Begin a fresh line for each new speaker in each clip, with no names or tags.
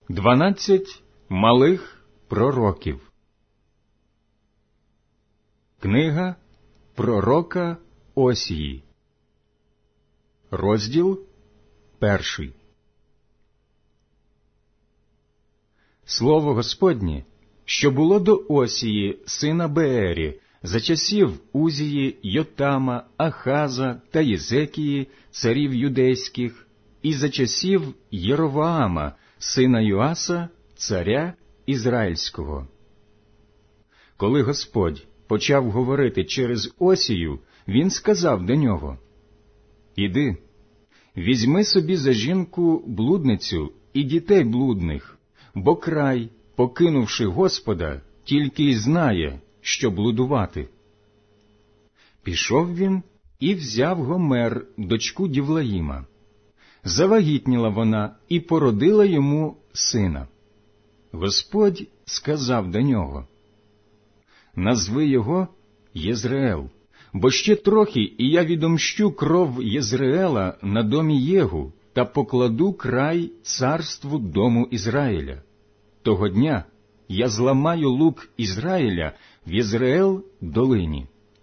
12 малих пророків. Книга пророка Осії. Розділ 1. Слово Господнє, що було до Осії, сина Беері, за часів Узії, Йотама, Ахаза та Єзекії, царів юдейських, і за часів Єровоама, сина Йоаса, царя Ізраїльського. Коли Господь почав говорити через Осію, він сказав до нього: «Іди, візьми собі за жінку блудницю і дітей блудних, бо край, покинувши Господа, тільки й знає, що блудувати». Пішов він і взяв Гомер, дочку Дівлаїма. Завагітніла вона і породила йому сина. Господь сказав до нього: «Назви його Єзреел, бо ще трохи, і я відомщу кров Єзреела на домі Єгу та покладу край царству дому Ізраїля. Того дня я зламаю лук Ізраїля в Єзреел долині».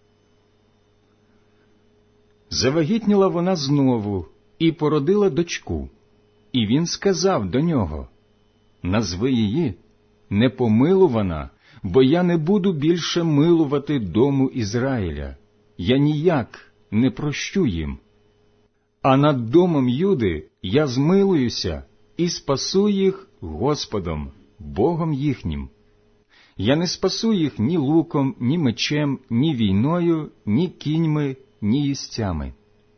Завагітніла вона знову і породила дочку. І він сказав до нього: «Назви її Непомилувана, бо я не буду більше милувати дому Ізраїля, я ніяк не прощу їм. А над домом Юди я змилуюся і спасу їх Господом, Богом їхнім. Я не спасу їх ні луком, ні мечем, ні війною, ні кіньми, ні їстями».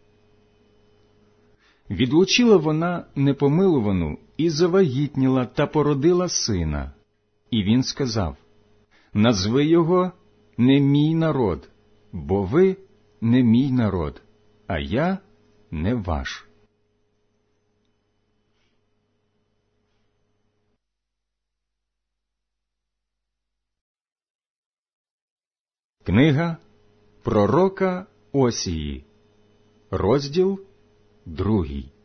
Відлучила вона непомилувану і завагітніла та породила сина. І він сказав: «Назви його не мій народ, бо ви не мій народ, а я не ваш». Книга пророка Осії, розділ 2.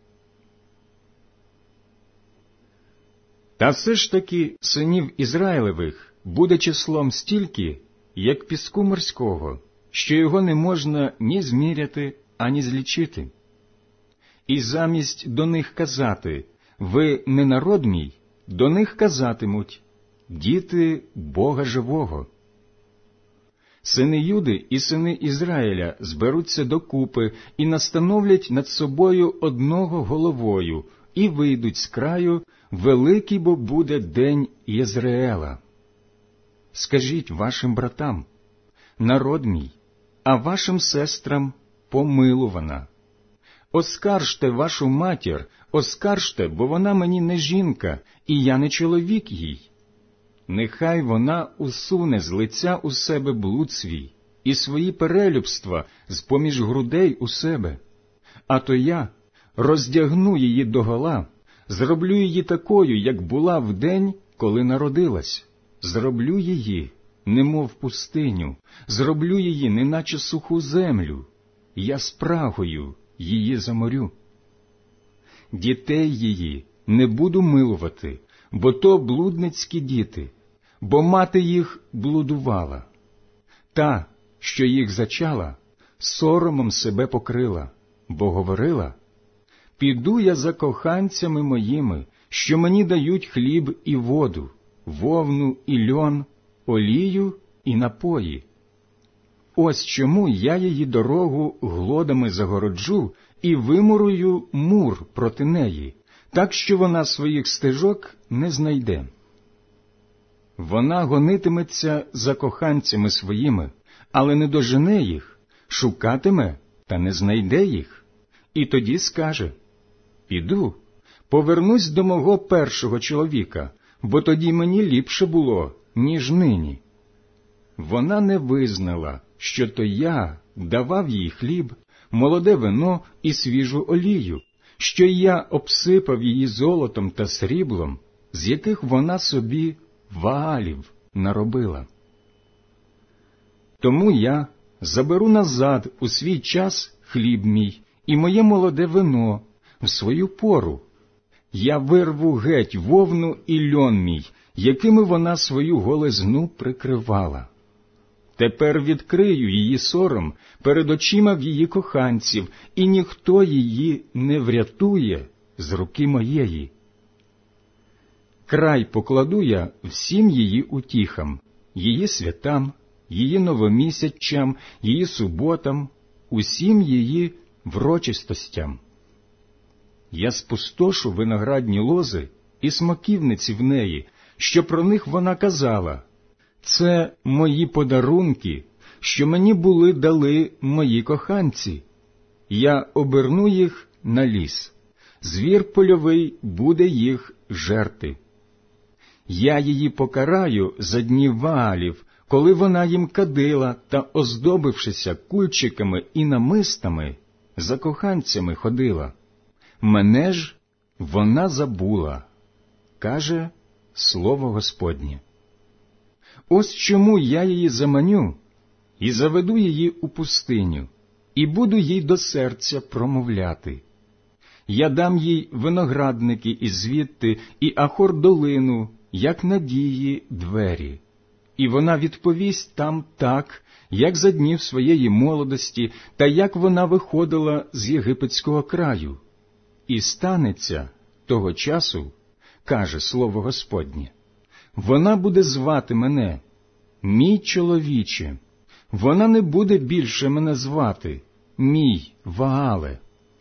Та все ж таки синів Ізраїлевих буде числом стільки, як піску морського, що його не можна ні зміряти, ані злічити. І замість до них казати: «Ви не народ мій», до них казатимуть: «Діти Бога живого». Сини Юди і сини Ізраїля зберуться докупи і настановлять над собою одного головою, і вийдуть з краю, великий бо буде день Єзреела. Скажіть вашим братам: «Народ мій», а вашим сестрам: «Помилувана». Оскаржте вашу матір, оскаржте, бо вона мені не жінка, і я не чоловік їй. Нехай вона усуне з лиця у себе блуд свій і свої перелюбства з-поміж грудей у себе. А то я роздягну її догола, зроблю її такою, як була в день, коли народилась. Зроблю її, немов пустиню, зроблю її, неначе суху землю. Я спрагою її заморю. Дітей її не буду милувати, бо то блудницькі діти, бо мати їх блудувала. Та, що їх зачала, соромом себе покрила, бо говорила: «Піду я за коханцями моїми, що мені дають хліб і воду, вовну і льон, олію і напої. Ось чому я її дорогу глодами загороджу і вимурую мур проти неї, так що вона своїх стежок не знайде. Вона гонитиметься за коханцями своїми, але не дожене їх, шукатиме, та не знайде їх. І тоді скаже: «Піду, повернусь до мого першого чоловіка, бо тоді мені ліпше було, ніж нині». Вона не визнала, що то я давав їй хліб, молоде вино і свіжу олію, що я обсипав її золотом та сріблом, з яких вона собі ваалів наробила. Тому я заберу назад у свій час хліб мій і моє молоде вино в свою пору, я вирву геть вовну і льон мій, якими вона свою голизну прикривала. Тепер відкрию її сором перед очима в її коханців, і ніхто її не врятує з руки моєї. Край покладу я всім її утіхам, її святам, її новомісячам, її суботам, усім її врочистостям. Я спустошу виноградні лози і смоківниці в неї, що про них вона казала: це мої подарунки, що мені були дали мої коханці. Я оберну їх на ліс, звір польовий буде їх жерти. Я її покараю за днів Ваалів, коли вона їм кадила та, оздобившися кульчиками і намистами, за коханцями ходила. Мене ж вона забула, каже слово Господнє. Ось чому я її заманю і заведу її у пустиню, і буду їй до серця промовляти. Я дам їй виноградники ізвідти і Ахор-долину, як надії двері. І вона відповість там так, як за днів своєї молодості, та як вона виходила з єгипетського краю. І станеться того часу, каже слово Господнє, вона буде звати мене, мій чоловіче, вона не буде більше мене звати, мій Ваале.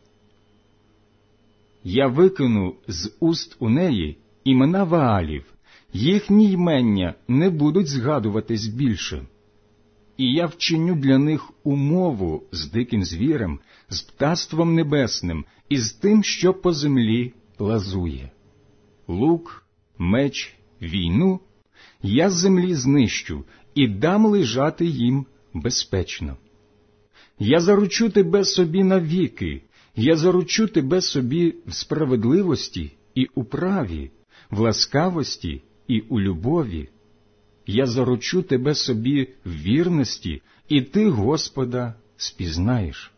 Я викину з уст у неї імена Ваалів, їхні ймення не будуть згадуватись більше. І я вчиню для них умову з диким звірем, з птаством небесним і з тим, що по землі плазує. Лук, меч, війну я з землі знищу і дам лежати їм безпечно. Я заручу тебе собі навіки, я заручу тебе собі в справедливості і у праві, в ласкавості і у любові. Я заручу тебе собі в вірності, і ти Господа спізнаєш.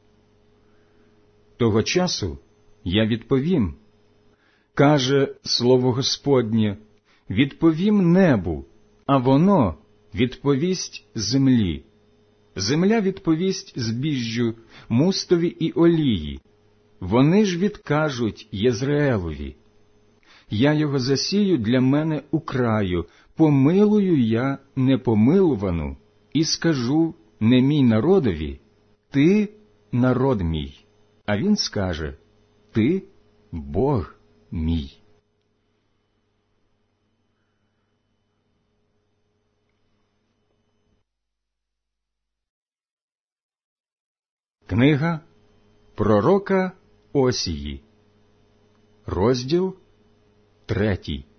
Того часу я відповім, каже слово Господнє, відповім небу, а воно відповість землі. Земля відповість збіжжю, мустові і олії. Вони ж відкажуть Єзреелові. Я його засію для мене у краю, помилую я непомилувану, і скажу не мій народові, ти народ мій, а він скаже, ти Бог мій. Книга пророка Осії, розділ 3.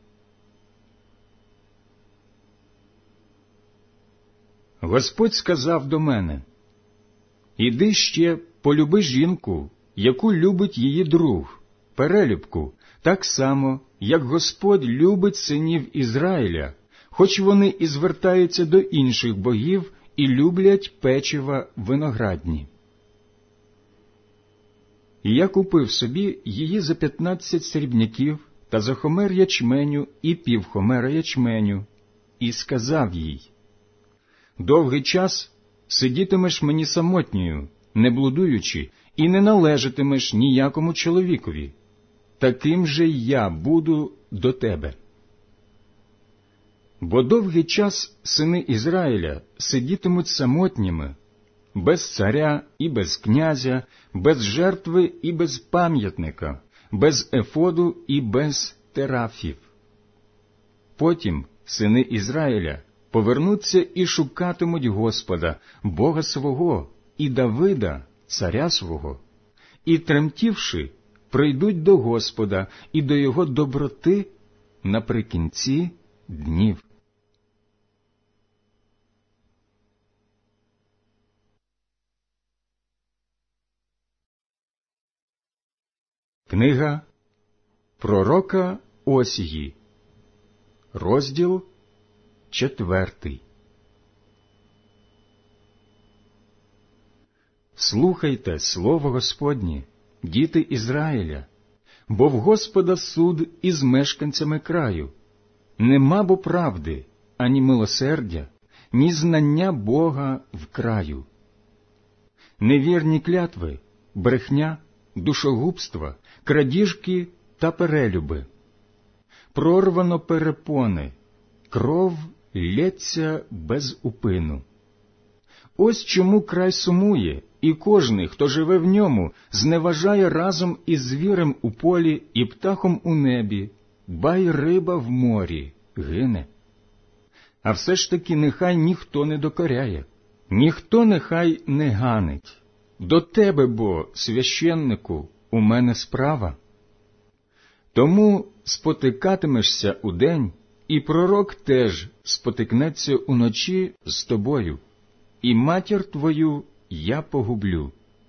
Господь сказав до мене: «Іди ще полюби жінку, яку любить її друг, перелюбку, так само, як Господь любить синів Ізраїля, хоч вони і звертаються до інших богів і люблять печива виноградні». І я купив собі її за 15 срібняків та за хомер ячменю і півхомера ячменю, і сказав їй: «Довгий час сидітимеш мені самотньою, не блудуючи, і не належатимеш ніякому чоловікові. Таким же я буду до тебе». Бо довгий час сини Ізраїля сидітимуть самотніми, без царя і без князя, без жертви і без пам'ятника, без ефоду і без терафів. Потім сини Ізраїля повернуться і шукатимуть Господа, Бога свого, і Давида, царя свого, і, тремтівши, прийдуть до Господа і до його доброти наприкінці днів. Книга пророка Осії, розділ 4. Слухайте слово Господнє, діти Ізраїля, Бо в Господа суд із мешканцями краю. Нема бо правди, ані милосердя, ні знання Бога в краю. Невірні клятви, брехня, душогубства, крадіжки та перелюби. Прорвано перепони, кров лється без упину. Ось чому край сумує, і кожний, хто живе в ньому, зневажає разом із звірем у полі і птахом у небі, ба й риба в морі гине. А все ж таки нехай ніхто не докоряє, ніхто нехай не ганить. До тебе, бо, священнику, у мене справа. Тому спотикатимешся удень, і пророк теж спотикнеться уночі з тобою, і матір твою я погублю.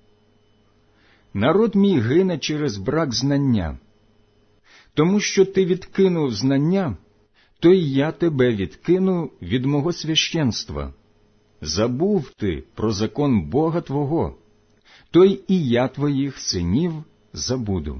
Народ мій гине через брак знання. Тому що ти відкинув знання, то й я тебе відкину від мого священства. Забув ти про закон Бога твого, то й і я твоїх синів забуду.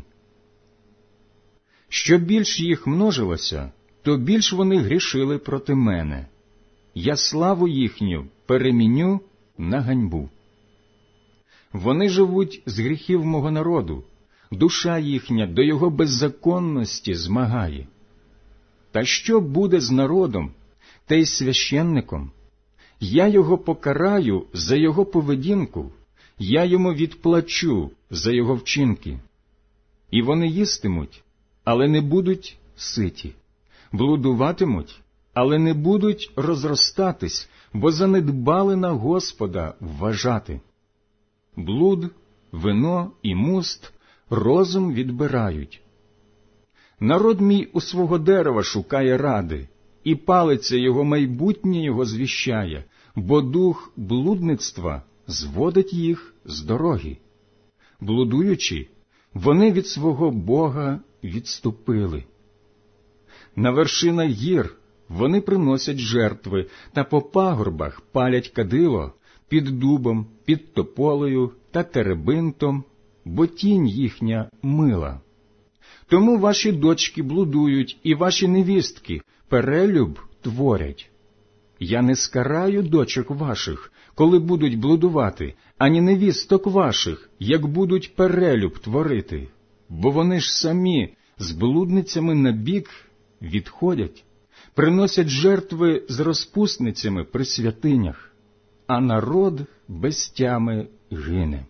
Що більш їх множилося, то більш вони грішили проти мене. Я славу їхню переміню на ганьбу. Вони живуть з гріхів мого народу, душа їхня до його беззаконності змагає. Та що буде з народом, та й священником? Я його покараю за його поведінку, я йому відплачу за його вчинки. І вони їстимуть, але не будуть ситі, блудуватимуть, але не будуть розростатись, бо занедбали на Господа вважати. Блуд, вино і муст розум відбирають. Народ мій у свого дерева шукає ради, і палиця його майбутнє його звіщає, бо дух блудництва зводить їх з дороги. Блудуючи, вони від свого Бога відступили. На вершинах гір вони приносять жертви, та по пагорбах палять кадило під дубом, під тополею та теребинтом, бо тінь їхня мила. Тому ваші дочки блудують, і ваші невістки перелюб творять. Я не скараю дочок ваших, коли будуть блудувати, ані невісток ваших, як будуть перелюб творити, бо вони ж самі з блудницями набік відходять, приносять жертви з розпусницями при святинях, а народ без тями гине.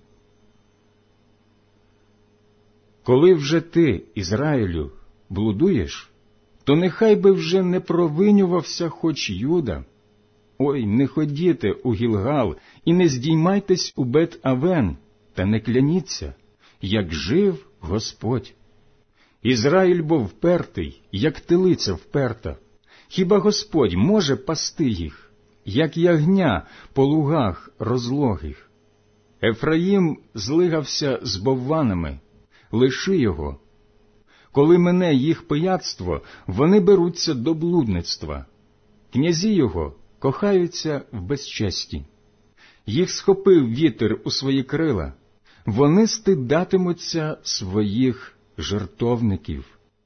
Коли вже ти, Ізраїлю, блудуєш, то нехай би вже не провинювався хоч Юда. Ой, не ходіте у Гілгал і не здіймайтесь у Бет-Авен, та не кляніться, як жив Господь. Ізраїль бо впертий, як телиця вперта. Хіба Господь може пасти їх, як ягня по лугах розлогих? Ефраїм злигався з бовванами, лиши його. Коли мине їх пияцтво, вони беруться до блудництва. Князі його кохаються в безчесті. Їх схопив вітер у свої крила, вони стидатимуться своїх жертовників.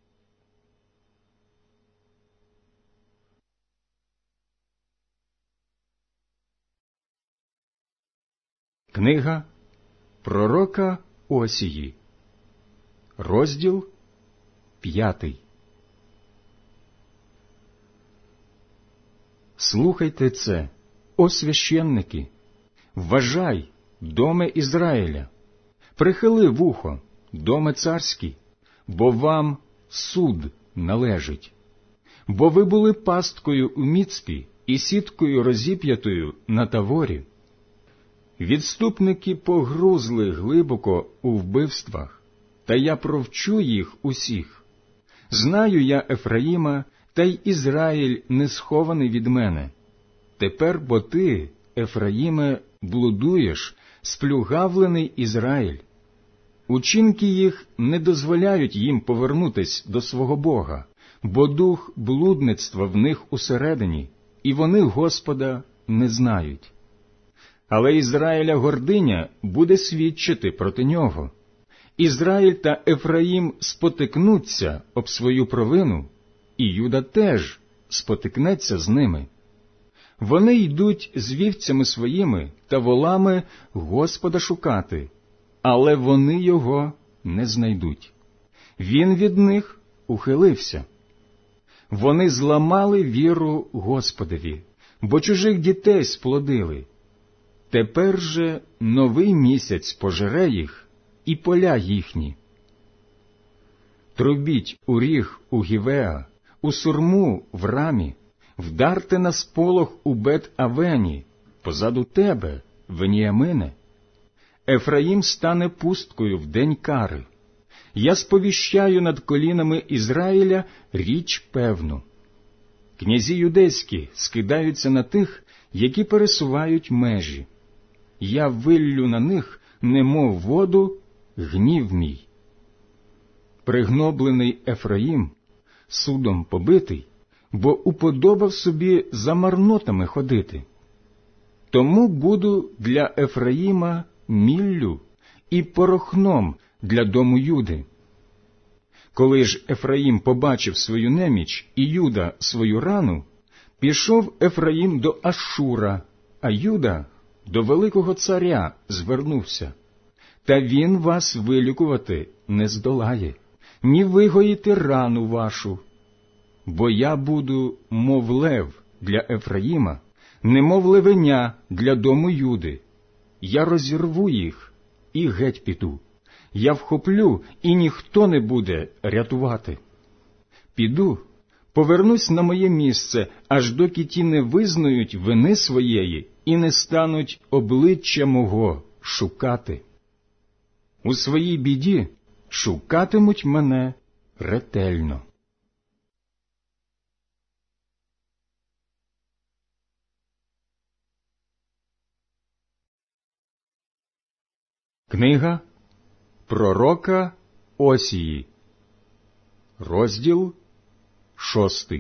Книга пророка Осії, розділ 5. Слухайте це, о священники, вважай, доме Ізраїля, прихили вухо, доме царський, бо вам суд належить. Бо ви були пасткою у Міцпі і сіткою розіп'ятою на Таворі. Відступники погрузли глибоко у вбивствах, та я провчу їх усіх. Знаю я Ефраїма, та й Ізраїль не схований від мене. Тепер бо ти, Ефраїме, блудуєш, сплюгавлений Ізраїль. Учинки їх не дозволяють їм повернутись до свого Бога, бо дух блудництва в них усередині, і вони Господа не знають. Але Ізраїля гординя буде свідчити проти нього, Ізраїль та Ефраїм спотикнуться об свою провину, і Юда теж спотикнеться з ними. Вони йдуть з вівцями своїми та волами Господа шукати, але вони його не знайдуть. Він від них ухилився. Вони зламали віру Господові, бо чужих дітей сплодили. Тепер же новий місяць пожере їх і поля їхні. Трубіть у ріг у Гівеа, у сурму в Рамі, вдарте на сполох у Бет-Авені, позаду тебе, Веніамине. Ефраїм стане пусткою в день кари. Я сповіщаю над колінами Ізраїля річ певну. Князі юдейські скидаються на тих, які пересувають межі. Я виллю на них, немов воду, гнів мій. Пригноблений Ефраїм, судом побитий, бо уподобав собі за марнотами ходити. Тому буду для Ефраїма міллю і порохном для дому Юди. Коли ж Ефраїм побачив свою неміч і Юда свою рану, пішов Ефраїм до Ашура, а Юда до великого царя звернувся. Та він вас вилікувати не здолає, ні вигоїти рану вашу. Бо я буду, мов лев для Ефраїма, немов левеня для дому Юди. Я розірву їх і геть піду. Я вхоплю, і ніхто не буде рятувати. Піду, повернусь на моє місце, аж доки ті не визнають вини своєї і не стануть обличчя мого шукати. У своїй біді шукатимуть мене ретельно. Книга пророка Осії, розділ 6.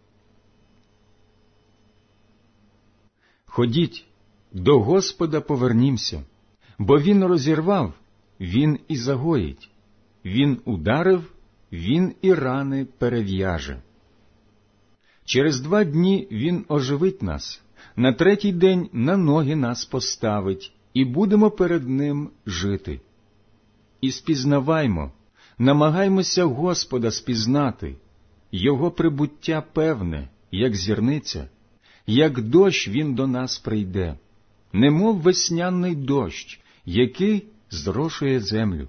Ходіть, до Господа повернімся, бо Він розірвав, Він і загоїть, Він ударив, Він і рани перев'яже. Через 2 дні Він оживить нас, на 3-й день на ноги нас поставить, і будемо перед Ним жити. І спізнаваймо, намагаймося Господа спізнати, Його прибуття певне, як зірниця, як дощ Він до нас прийде, немов весняний дощ, який зрошує землю.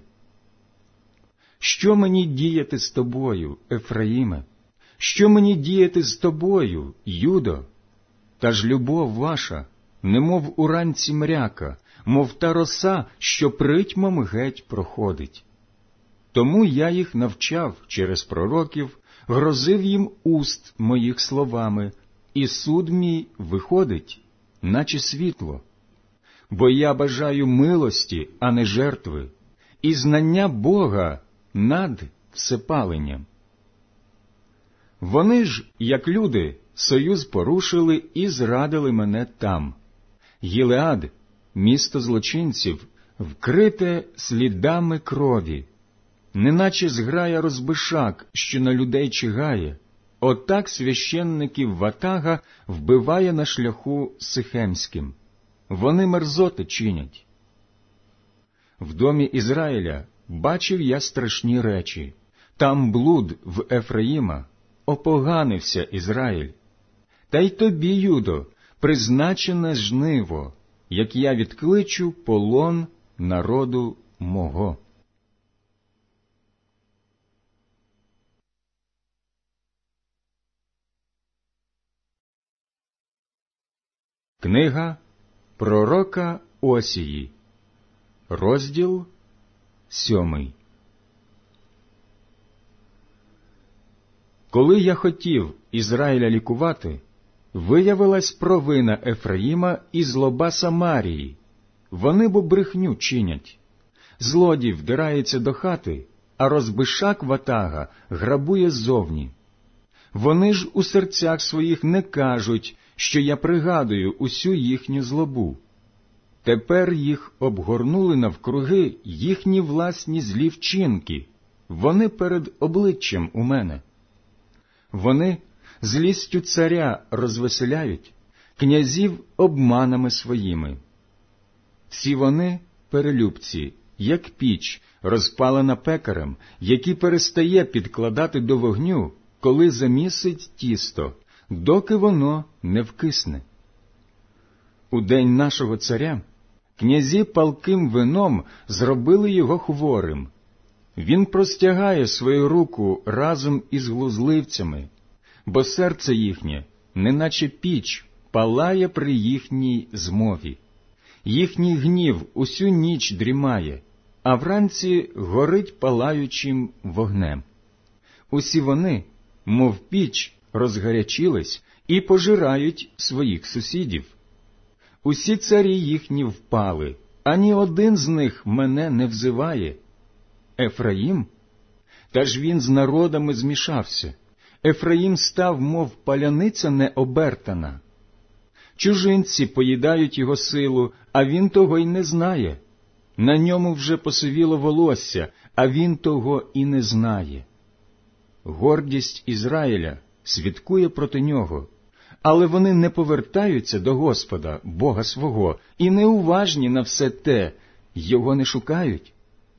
Що мені діяти з тобою, Ефраїме? Що мені діяти з тобою, Юдо? Та ж любов ваша, немов уранці мряка, мов та роса, що притьмом геть проходить. Тому я їх навчав через пророків, грозив їм уст моїх словами, і суд мій виходить, наче світло. Бо я бажаю милості, а не жертви, і знання Бога над всепаленням. Вони ж, як люди, союз порушили і зрадили мене там. Гілеад, місто злочинців, вкрите слідами крові, неначе зграя розбишак, що на людей чигає, отак священників ватага вбиває на шляху Сихемським. Вони мерзоти чинять. В домі Ізраїля бачив я страшні речі. Там блуд в Ефраїма, опоганився Ізраїль. Та й тобі, Юдо, призначене жниво, як я відкличу полон народу мого. Книга пророка Осії, розділ 7. Коли я хотів Ізраїля лікувати, виявилась провина Ефраїма і злоба Самарії. Вони бо брехню чинять. Злодій вдирається до хати, а розбишак ватага грабує ззовні. Вони ж у серцях своїх не кажуть, що я пригадую усю їхню злобу. Тепер їх обгорнули навкруги їхні власні злі вчинки, вони перед обличчям у мене. Вони злістю царя розвеселяють, князів обманами своїми. Всі вони перелюбці, як піч, розпалена пекарем, який перестає підкладати до вогню, коли замісить тісто, доки воно не вкисне. У день нашого царя князі палким вином зробили його хворим. Він простягає свою руку разом із глузливцями, бо серце їхнє, неначе піч, палає при їхній змові. Їхній гнів усю ніч дрімає, а вранці горить палаючим вогнем. Усі вони, мов піч, розгарячились і пожирають своїх сусідів. Усі царі їхні впали, ані один з них мене не взиває. Ефраїм? Та ж він з народами змішався. Ефраїм став, мов паляниця необертана. Чужинці поїдають його силу, а він того й не знає. На ньому вже посивіло волосся, а він того і не знає. Гордість Ізраїля свідкує проти нього, але вони не повертаються до Господа, Бога свого, і неуважні на все те, його не шукають.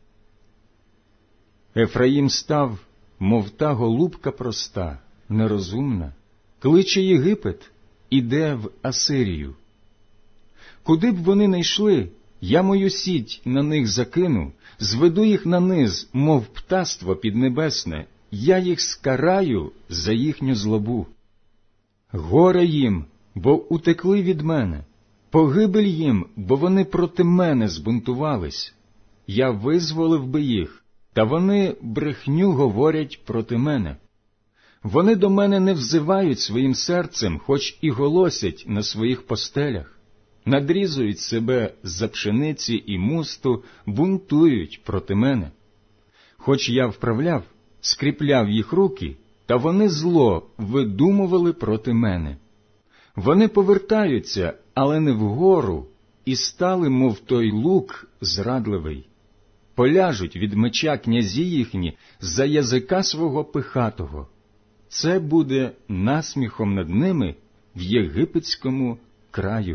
Ефраїм став, мов та голубка проста, нерозумна, кличе Єгипет, іде в Асирію. Куди б вони не йшли, я мою сіть на них закину, зведу їх на низ, мов птаство піднебесне, я їх скараю за їхню злобу. Горе їм, бо утекли від мене, погибель їм, бо вони проти мене збунтувались. Я визволив би їх, та вони брехню говорять проти мене. Вони до мене не взивають своїм серцем, хоч і голосять на своїх постелях. Надрізують себе з-за пшениці і мусту, бунтують проти мене. Хоч я вправляв, скріпляв їх руки, та вони зло видумували проти мене. Вони повертаються, але не вгору, і стали, мов той лук зрадливий. Поляжуть від меча князі їхні за язика свого пихатого. Це буде насміхом над ними в єгипетському краю.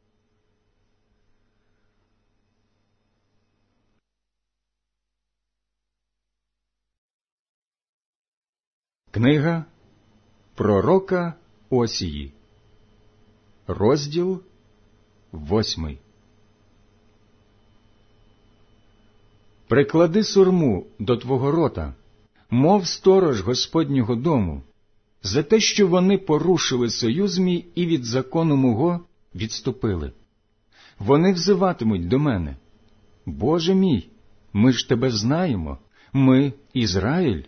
Книга пророка Осії, розділ 8. Приклади сурму до твого рота, мов сторож Господнього дому, за те, що вони порушили союз мій і від закону мого відступили. Вони взиватимуть до мене: Боже мій, ми ж тебе знаємо, ми Ізраїль.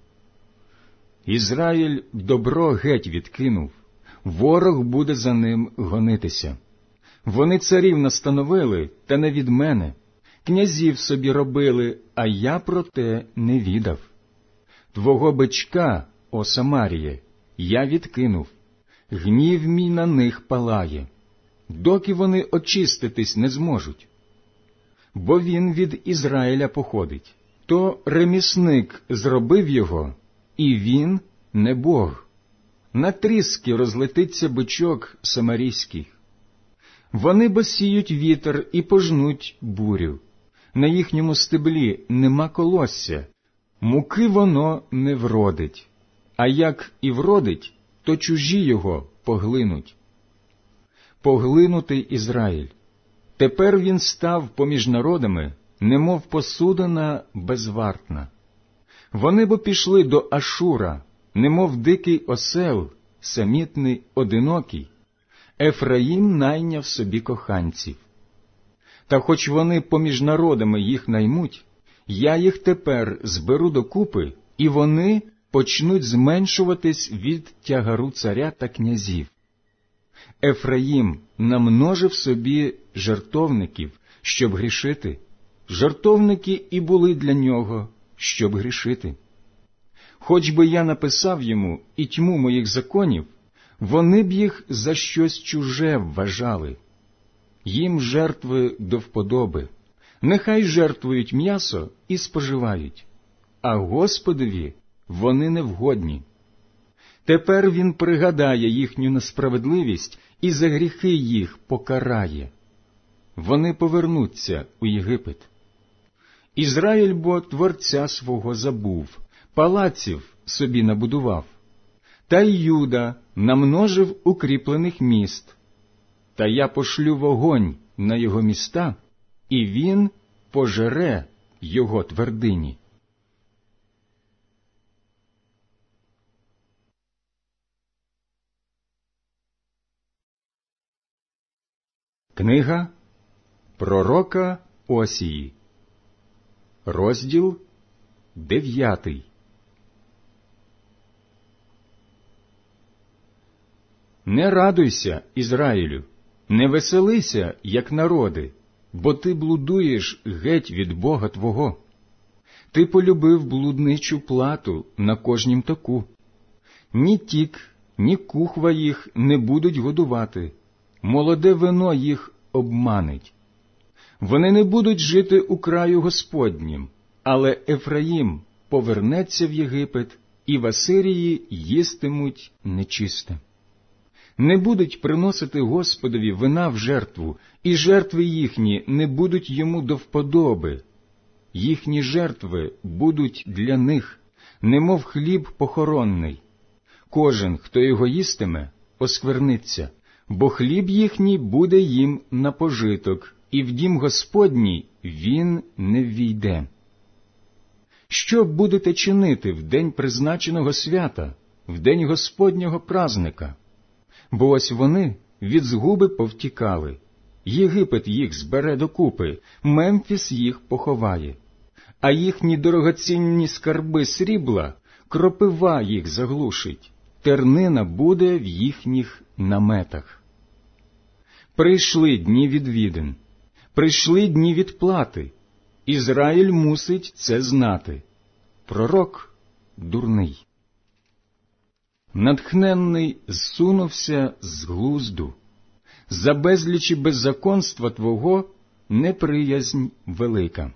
Ізраїль добро геть відкинув, ворог буде за ним гонитися. Вони царів настановили, та не від мене, князів собі робили, а я про те не відав. Твого бичка, о Самаріє, я відкинув, гнів мій на них палає, доки вони очиститись не зможуть. Бо він від Ізраїля походить, то ремісник зробив його, і він не Бог. На тріски розлетиться бичок самарійський. Вони босіють вітер і пожнуть бурю. На їхньому стеблі нема колосся, муки воно не вродить, а як і вродить, то чужі його поглинуть. Поглинутий Ізраїль. Тепер він став поміж народами, немов посудина безвартна. Вони бо пішли до Ашура, немов дикий осел, самітний, одинокий. Ефраїм найняв собі коханців. Та хоч вони поміж народами їх наймуть, я їх тепер зберу докупи, і вони почнуть зменшуватись від тягару царя та князів. Ефраїм намножив собі жертовників, щоб грішити. Жертовники і були для нього, щоб грішити. Хоч би я написав йому і тьму моїх законів, вони б їх за щось чуже вважали. їм жертви до вподоби, нехай жертвують м'ясо і споживають, а Господові вони невгодні. Тепер він пригадає їхню несправедливість і за гріхи їх покарає. Вони повернуться у Єгипет. Ізраїль бо Творця свого забув, палаців собі набудував. Та й Юда намножив укріплених міст. Та я пошлю вогонь на його міста, і він пожере його твердині. Книга пророка Осії, розділ 9. Не радуйся, Ізраїлю, не веселися, як народи, бо ти блудуєш геть від Бога твого. Ти полюбив блудничу плату на кожнім току. Ні тік, ні кухва їх не будуть годувати, молоде вино їх обманить. Вони не будуть жити у краю Господнім, але Ефраїм повернеться в Єгипет, і в Асирії їстимуть нечисте. Не будуть приносити Господові вина в жертву, і жертви їхні не будуть йому до вподоби. Їхні жертви будуть для них, немов хліб похоронний. Кожен, хто його їстиме, оскверниться, бо хліб їхній буде їм на пожиток, і в дім Господній він не ввійде. Що будете чинити в день призначеного свята, в день Господнього празника? Бо ось вони від згуби повтікали. Єгипет їх збере докупи, Мемфіс їх поховає. А їхні дорогоцінні скарби срібла, кропива їх заглушить, тернина буде в їхніх наметах. Прийшли дні відвідин, прийшли дні відплати. Ізраїль мусить це знати. Пророк дурний. Натхненний зсунувся з глузду. За безлічі беззаконства твого неприязнь велика.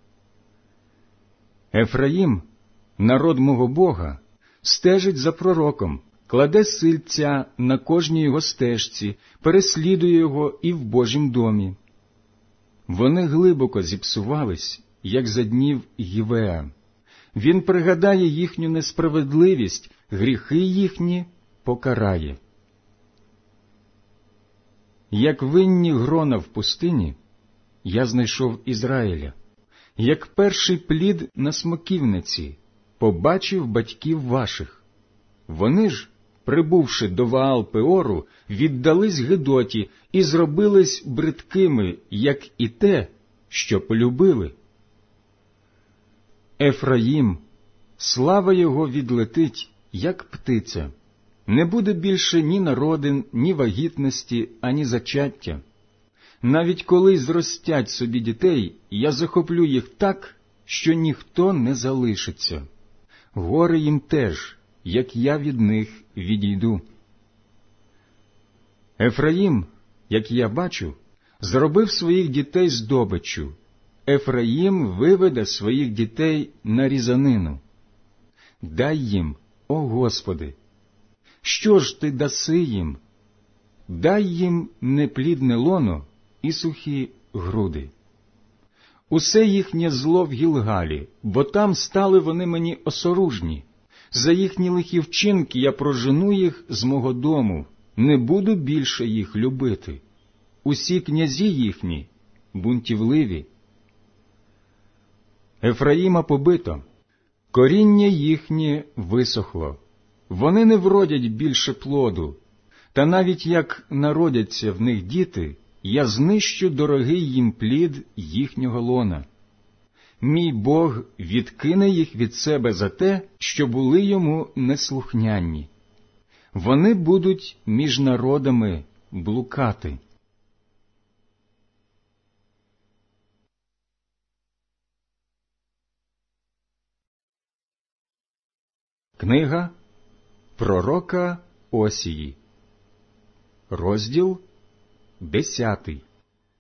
Ефраїм, народ мого Бога, стежить за пророком, кладе сильця на кожній його стежці, переслідує його і в Божім домі. Вони глибоко зіпсувались, як за днів Гівеа. Він пригадає їхню несправедливість, гріхи їхні покарає. Як винні грона в пустині, я знайшов Ізраїля. Як перший плід на смоківниці, побачив батьків ваших. Вони ж, прибувши до Ваал-Пеору, віддались Гедоті і зробились бридкими, як і те, що полюбили. Ефраїм, слава його відлетить, як птиця. Не буде більше ні народин, ні вагітності, ані зачаття. Навіть коли зростять собі дітей, я захоплю їх так, що ніхто не залишиться. Горе їм теж, як я від них відійду. Ефраїм, як я бачу, зробив своїх дітей здобиччю. Ефраїм виведе своїх дітей на різанину. Дай їм, о Господи! Що ж ти даси їм? Дай їм неплідне лоно і сухі груди. Усе їхнє зло в Гілгалі, бо там стали вони мені осоружні. За їхні лихі вчинки я прожену їх з мого дому, не буду більше їх любити. Усі князі їхні бунтівливі. Ефраїма побито, коріння їхнє висохло. Вони не вродять більше плоду, та навіть як народяться в них діти, я знищу дорогий їм плід їхнього лона. Мій Бог відкине їх від себе за те, що були йому неслухняні. Вони будуть між народами блукати. Книга пророка Осії, розділ 10.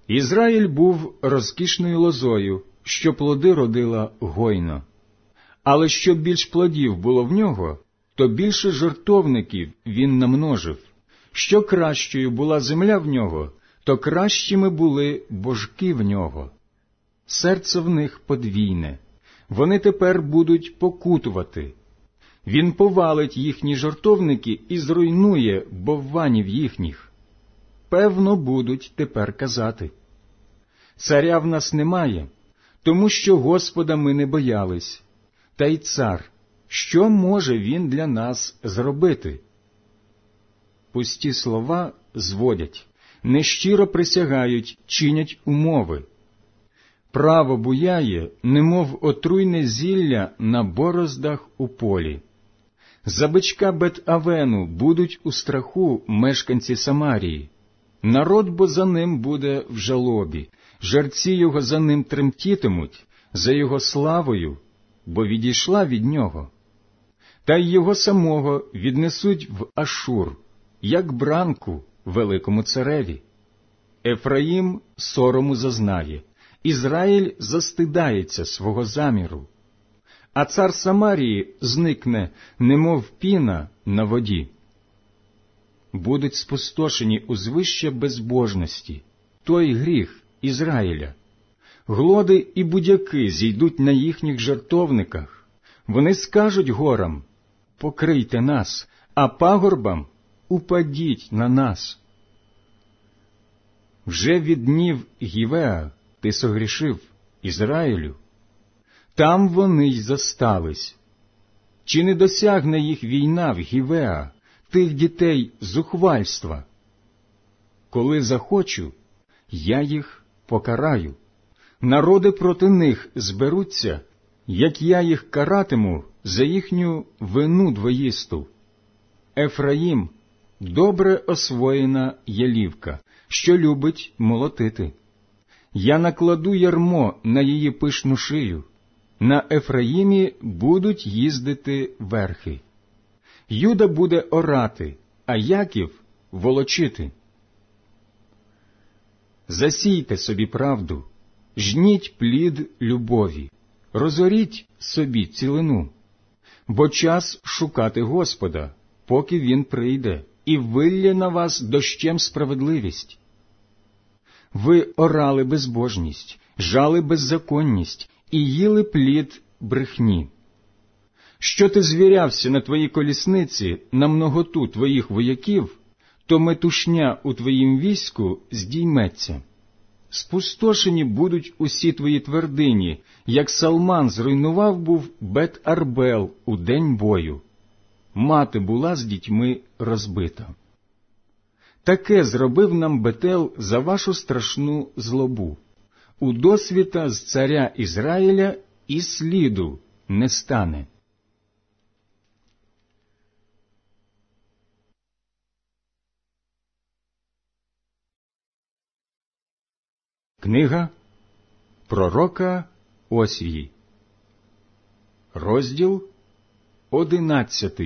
Ізраїль був розкішною лозою, що плоди родила гойно. Але що більш плодів було в нього, то більше жертовників він намножив. Що кращою була земля в нього, то кращими були божки в нього. Серце в них подвійне, вони тепер будуть покутувати. Він повалить їхні жертовники і зруйнує бовванів їхніх. Певно, будуть тепер казати: царя в нас немає, тому що Господа ми не боялись. Та й цар, що може він для нас зробити? Пусті слова зводять, нещиро присягають, чинять умови. Право буяє, немов отруйне зілля на бороздах у полі. За бичка Бет-Авену будуть у страху мешканці Самарії. Народ бо за ним буде в жалобі, жерці його за ним тремтітимуть, за його славою, бо відійшла від нього. Та й його самого віднесуть в Ашур, як бранку великому цареві. Ефраїм сорому зазнає, Ізраїль застидається свого заміру, а цар Самарії зникне, немов піна на воді. Будуть спустошені узвища безбожності, той гріх Ізраїля. Глоди і будяки зійдуть на їхніх жертовниках. Вони скажуть горам: покрийте нас, а пагорбам упадіть на нас. Вже від днів Гівеа ти согрішив, Ізраїлю. Там вони й застались. Чи не досягне їх війна в Гівеа, тих дітей зухвальства? Коли захочу, я їх покараю. Народи проти них зберуться, як я їх каратиму за їхню вину двоїсту. Ефраїм – добре освоєна ялівка, що любить молотити. Я накладу ярмо на її пишну шию, на Ефраїмі будуть їздити верхи. Юда буде орати, а Яків – волочити. Засійте собі правду, жніть плід любові, розоріть собі цілину, бо час шукати Господа, поки Він прийде, і виллє на вас дощем справедливість. Ви орали безбожність, жали беззаконність і їли плід брехні. Що ти звірявся на твоїй колісниці, на многоту твоїх вояків, то метушня у твоїм війську здійметься. Спустошені будуть усі твої твердині, як Салман зруйнував був Бет-Арбел у день бою. Мати була з дітьми розбита. Таке зробив нам Бетел за вашу страшну злобу. У досвіта з царя Ізраїля і сліду не стане. Книга пророка Осії, розділ 11.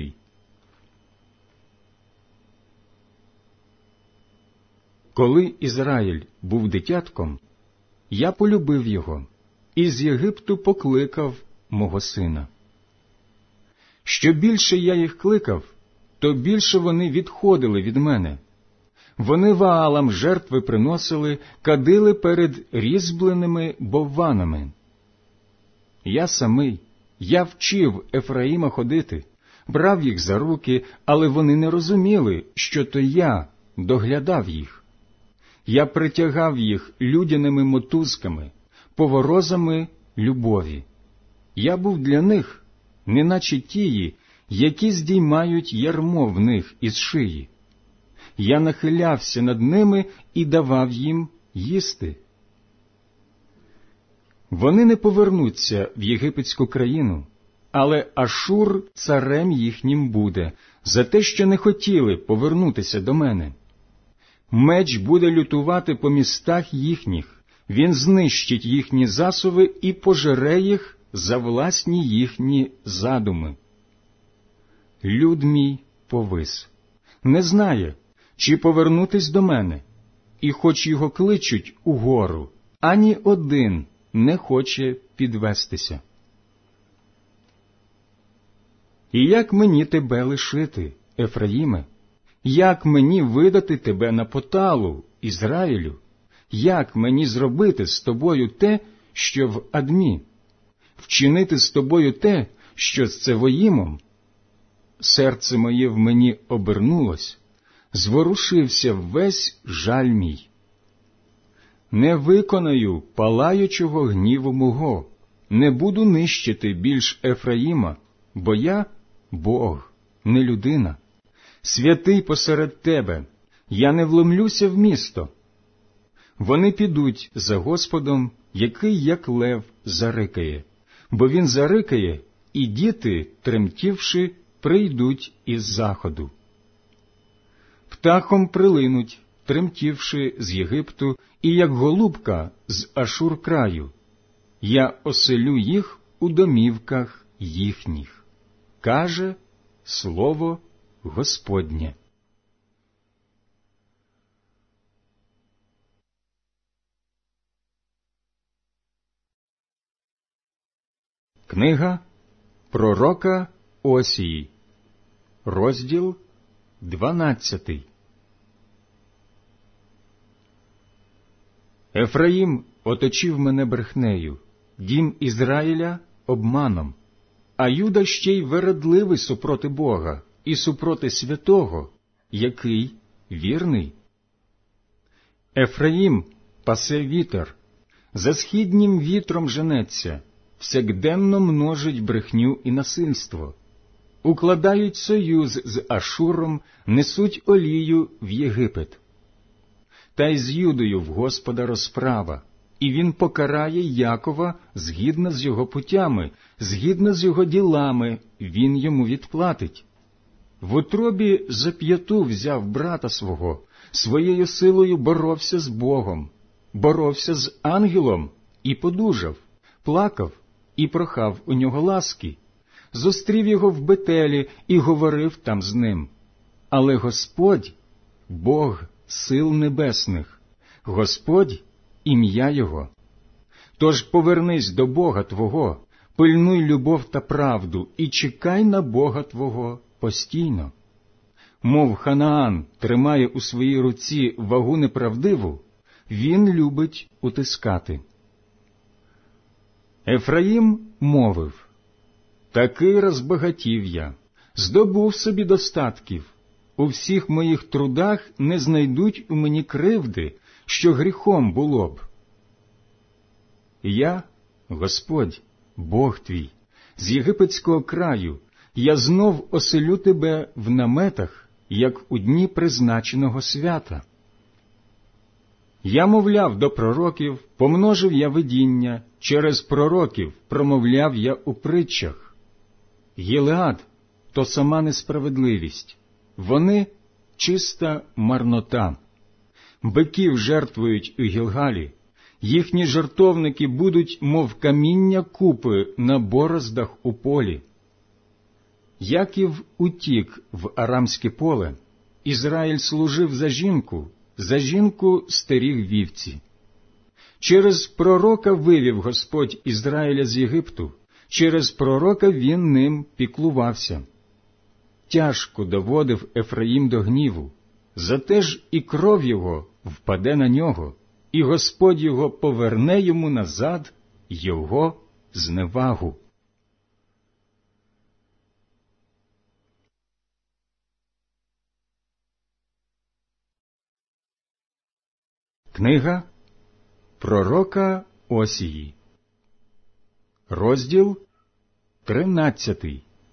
Коли Ізраїль був дитятком, я полюбив його, і з Єгипту покликав мого сина. Що більше я їх кликав, то більше вони відходили від мене. Вони Ваалам жертви приносили, кадили перед різьбленими бовванами. Я самий, я вчив Ефраїма ходити, брав їх за руки, але вони не розуміли, що то я доглядав їх. Я притягав їх людяними мотузками, поворозами любові. Я був для них, неначе тії, які здіймають ярмо в них із шиї. Я нахилявся над ними і давав їм їсти. Вони не повернуться в єгипетську країну, але Ашур царем їхнім буде, за те, що не хотіли повернутися до мене. Меч буде лютувати по містах їхніх, він знищить їхні засуви і пожере їх за власні їхні задуми. Люд мій повис, не знає, чи повернутись до мене. і хоч його кличуть угору, ані один не хоче підвестися. І як мені тебе лишити, Ефраїме? Як мені видати тебе на поталу, Ізраїлю? Як мені зробити з тобою те, що в Адмі? Вчинити з тобою те, що з Цевоїмом? Серце моє в мені обернулось, зворушився весь жаль мій. Не виконаю палаючого гніву мого, не буду нищити більш Ефраїма, бо я – Бог, не людина. Святий посеред тебе, я не вломлюся в місто. Вони підуть за Господом, який, як лев, зарикає, бо він зарикає, і діти, тремтівши, прийдуть із заходу. Птахом прилинуть, тремтівши з Єгипту, і як голубка з Ашур краю. Я оселю їх у домівках їхніх, каже слово Господнє. Книга пророка Осії, розділ 12. Ефраїм оточив мене брехнею, дім Ізраїля – обманом, а Юда ще й вередливий супроти Бога і супроти святого, який вірний. Ефраїм пасе вітер, за східнім вітром женеться, всякденно множить брехню і насильство. Укладають союз з Ашуром, несуть олію в Єгипет. Та й з Юдою в Господа розправа, і він покарає Якова згідно з його путями, згідно з його ділами він йому відплатить. В утробі за п'яту взяв брата свого, своєю силою боровся з Богом, боровся з ангелом і подужав, плакав і прохав у нього ласки, зустрів його в Бетелі і говорив там з ним. Але Господь – Бог сил небесних, Господь – ім'я Його. Тож повернись до Бога твого, пильнуй любов та правду і чекай на Бога твого постійно. Мов Ханаан тримає у своїй руці вагу неправдиву, він любить утискати. Ефраїм мовив: таки розбагатів я, здобув собі достатків, у всіх моїх трудах не знайдуть у мені кривди, що гріхом було б. Я, Господь, Бог твій, з єгипетського краю, я знов оселю тебе в наметах, як у дні призначеного свята. Я мовляв до пророків, помножив я видіння, через пророків промовляв я у притчах. Гілеад – то сама несправедливість, вони – чиста марнота. Биків жертвують у Гілгалі, їхні жертовники будуть, мов каміння купи на бороздах у полі. Яків утік в арамське поле, Ізраїль служив за жінку стеріг вівці. Через пророка вивів Господь Ізраїля з Єгипту, через пророка він ним піклувався. Тяжко доводив Ефраїм до гніву, зате ж і кров його впаде на нього, і Господь його поверне йому назад його зневагу. Книга пророка Осії, розділ 13.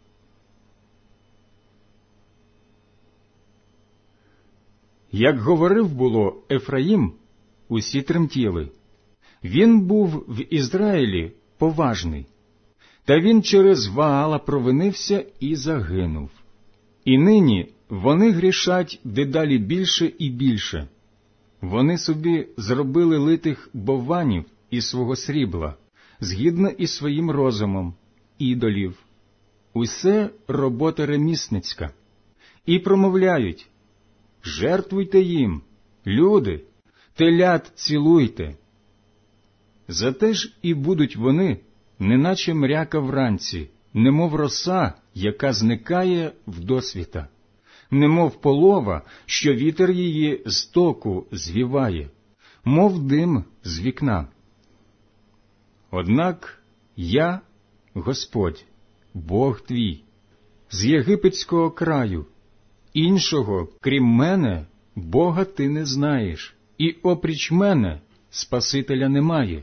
Як говорив було Ефраїм, усі тремтіли. Він був в Ізраїлі поважний, та він через Ваала провинився і загинув. І нині вони грішать дедалі більше і більше. Вони собі зробили литих бованів із свого срібла, згідно із своїм розумом, ідолів. Усе робота ремісницька. І промовляють: жертвуйте їм, люди, телят цілуйте. Зате ж і будуть вони, неначе мряка вранці, немов роса, яка зникає вдосвіта, немов полова, що вітер її з току звіває, мов дим з вікна. Однак я, Господь, Бог твій, з єгипетського краю, іншого, крім мене, Бога ти не знаєш, і опріч мене Спасителя немає.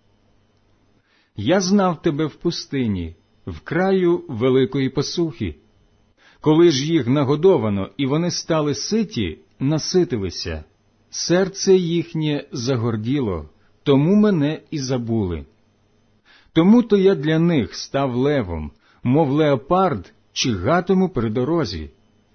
Я знав тебе в пустині, в краю великої посухи. Коли ж їх нагодовано, і вони стали ситі, наситилися, серце їхнє загорділо, тому мене і забули. Тому-то я для них став левом, мов леопард, чигатиму при дорозі.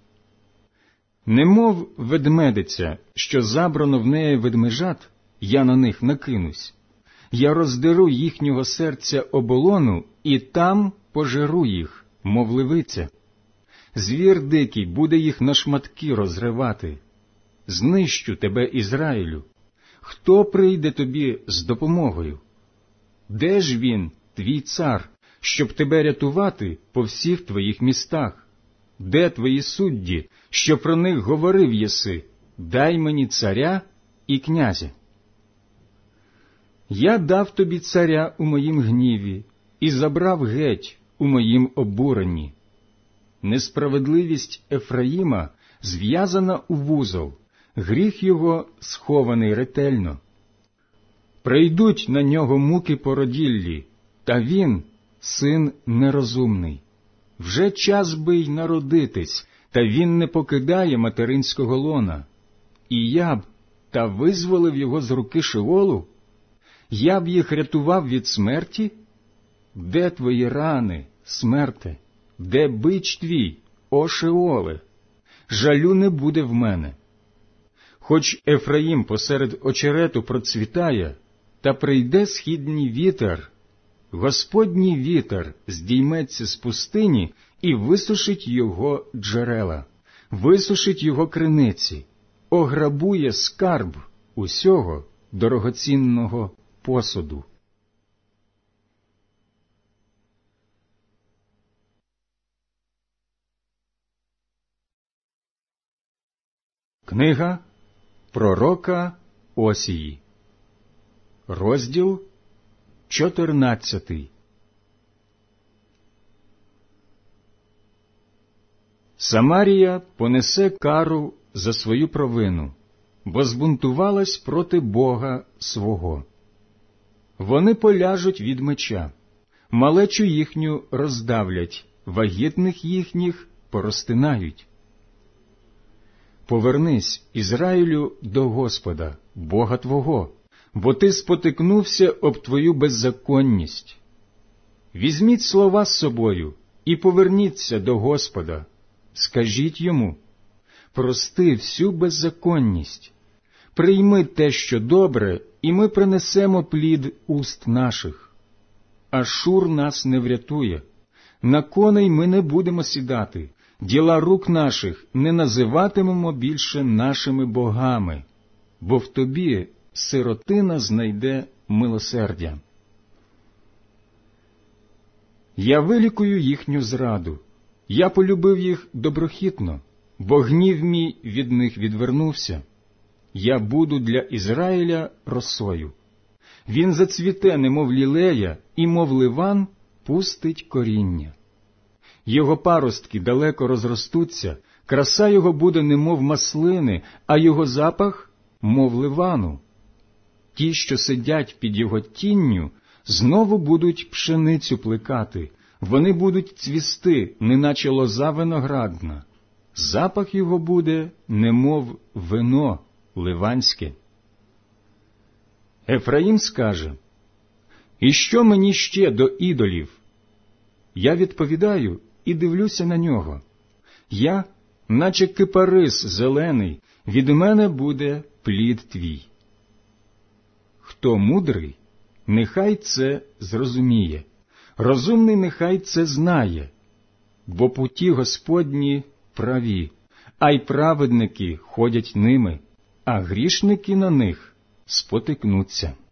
Немов ведмедиця, що забрано в неї ведмежат, я на них накинусь. Я роздеру їхнього серця оболону, і там пожеру їх, мов левиця. Звір дикий буде їх на шматки розривати. Знищу тебе, Ізраїлю. Хто прийде тобі з допомогою? Де ж він, твій цар, щоб тебе рятувати по всіх твоїх містах? Де твої судді, що про них говорив єси? Дай мені царя і князя. Я дав тобі царя у моїм гніві і забрав геть у моїм обуренні. Несправедливість Ефраїма зв'язана у вузол, гріх його схований ретельно. Прийдуть на нього муки породіллі, та він, син нерозумний. Вже час би й народитись, та він не покидає материнського лона. І я б та визволив його з руки Шеолу? Я б їх рятував від смерті? Де твої рани, смерте? Де бич твій, о Шеоле? Жалю не буде в мене. Хоч Ефраїм посеред очерету процвітає, та прийде східній вітер, Господній вітер здійметься з пустині і висушить його джерела, висушить його криниці, ограбує скарб усього дорогоцінного посуду. Книга пророка Осії, розділ 14. Самарія понесе кару за свою провину, бо збунтувалась проти Бога свого. Вони поляжуть від меча, малечу їхню роздавлять, вагітних їхніх порозтинають. Повернись, Ізраїлю, до Господа, Бога твого, бо ти спотикнувся об твою беззаконність. Візьміть слова з собою і поверніться до Господа. Скажіть йому: прости всю беззаконність, прийми те, що добре, і ми принесемо плід уст наших. Ашур нас не врятує, на коней ми не будемо сідати, діла рук наших не називатимемо більше нашими богами, бо в тобі сиротина знайде милосердя. Я вилікую їхню зраду, я полюбив їх доброхітно, бо гнів мій від них відвернувся. Я буду для Ізраїля росою. Він зацвіте, немов лілея, і, мов ливан, пустить коріння. Його паростки далеко розростуться, краса його буде, немов маслини, а його запах – мов ливану. Ті, що сидять під його тінню, знову будуть пшеницю плекати, вони будуть цвісти, неначе лоза виноградна. Запах його буде, немов вино ливанське. Ефраїм скаже: «І що мені ще до ідолів?» Я відповідаю і дивлюся на нього. Я, наче кипарис зелений, від мене буде плід твій. Хто мудрий, нехай це зрозуміє, розумний нехай це знає, бо путі Господні праві, а й праведники ходять ними, а грішники на них спотикнуться.